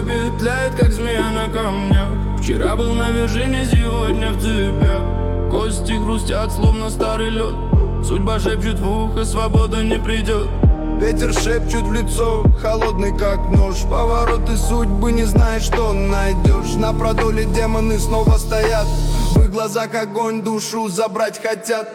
петляет, как змея на камнях. Вчера был на вершине, сегодня в цепях. Кости хрустят, словно старый лед. Судьба шепчет в ухо, свобода не придет. Ветер шепчет в лицо, холодный как нож. Повороты судьбы, не знаешь, что найдешь. На продоле демоны снова стоят. В их глазах огонь, душу забрать хотят.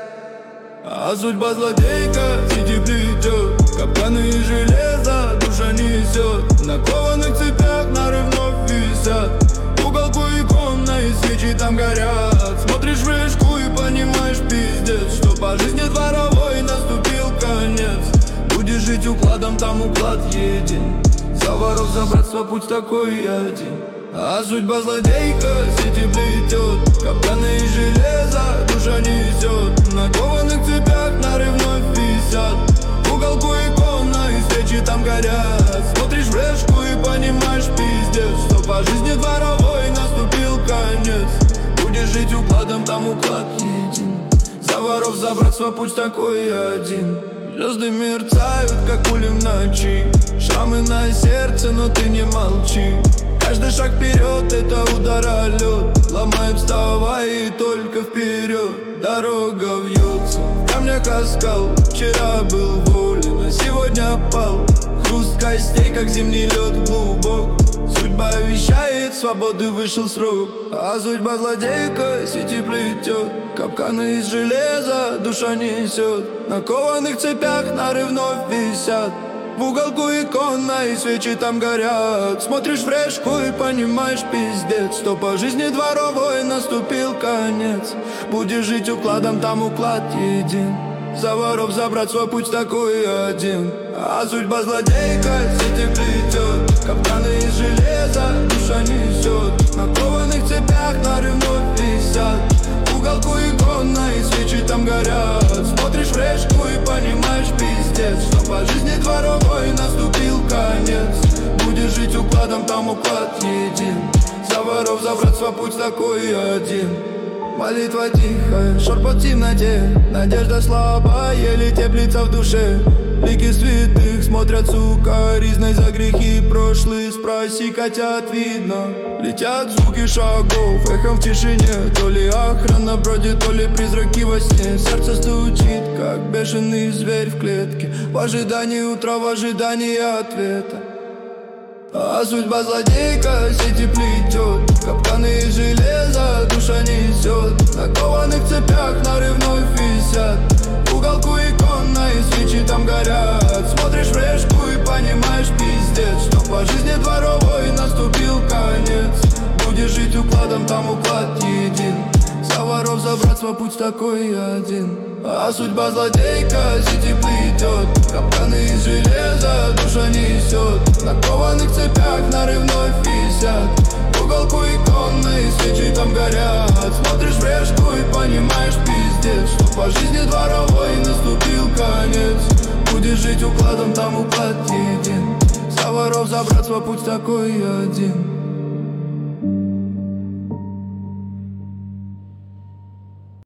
А судьба злодейка сети плетет. Капканы и железо душа несет. На кованых цепях нары вновь висят. В уголку икона и свечи там горят. Смотришь в решку и понимаешь, пиздец, что по жизни дворовой наступил конец. Будешь жить укладом, там уклад един. За воров, за братство путь такой один. А судьба злодейка сети плетет. Капканы и железо душа несет. На кованых цепях нары вновь висят. В уголку икона и свечи там горят. Смотришь в решку и понимаешь, пиздец, что по жизни дворовой наступил конец. Будешь жить укладом, там уклад един. За воров, за братство путь такой один. Звезды мерцают, как пули в ночи. Шрамы на сердце, но ты не молчи. Каждый шаг вперед — это удар о лед. Ломай, вставай и только вперед. Дорога вьется, в камнях оскал. Вчера был волен, а сегодня пал. Хруст костей, как зимний лед глубок. Судьба вещает, свободы вышел срок. А судьба злодейка сети плетет. Капканы из железа душа несет. На кованых цепях нары вновь висят. В уголку икона и свечи там горят. Смотришь в решку и понимаешь, пиздец, что по жизни дворовой наступил конец. Будешь жить укладом, там уклад един. За воров, за братство путь такой один. А судьба злодейка сети плетет. Капканы из железа душа несет. На кованых цепях нары вновь висят. В уголку икона и свечи там горят. Смотришь в решку и понимаешь, пиздец, что по жизни дворовой наступил конец. Будешь жить укладом, там уклад един. За воров, за братство путь такой один. Молитва тихая, шепот в темноте. Надежда слабая, еле теплится в душе. Лики святых смотрят сукоризной за грехи прошлые. Спроси, котят видно. Летят звуки шагов, эхом в тишине. То ли охрана бродит, то ли призраки во сне. Сердце стучит, как бешеный зверь в клетке. В ожидании утра, в ожидании ответа. А судьба злодейка сети плетет. Капканы из железа душа несет. На кованых цепях нары вновь висят. В уголку икона и свечи там горят. Смотришь в решку и понимаешь, пиздец, что по жизни дворовой наступил конец. Будешь жить укладом, там уклад един. За воров, за братство путь такой один. А судьба злодейка сети плетет. Капканы из железа душа несет. На кованых цепях нары вновь висят. В уголку икона и свечи там горят. Смотришь в решку и понимаешь, пиздец, что по жизни дворовой наступил конец. Будешь жить укладом, там уклад един. За воров, за братство путь такой один.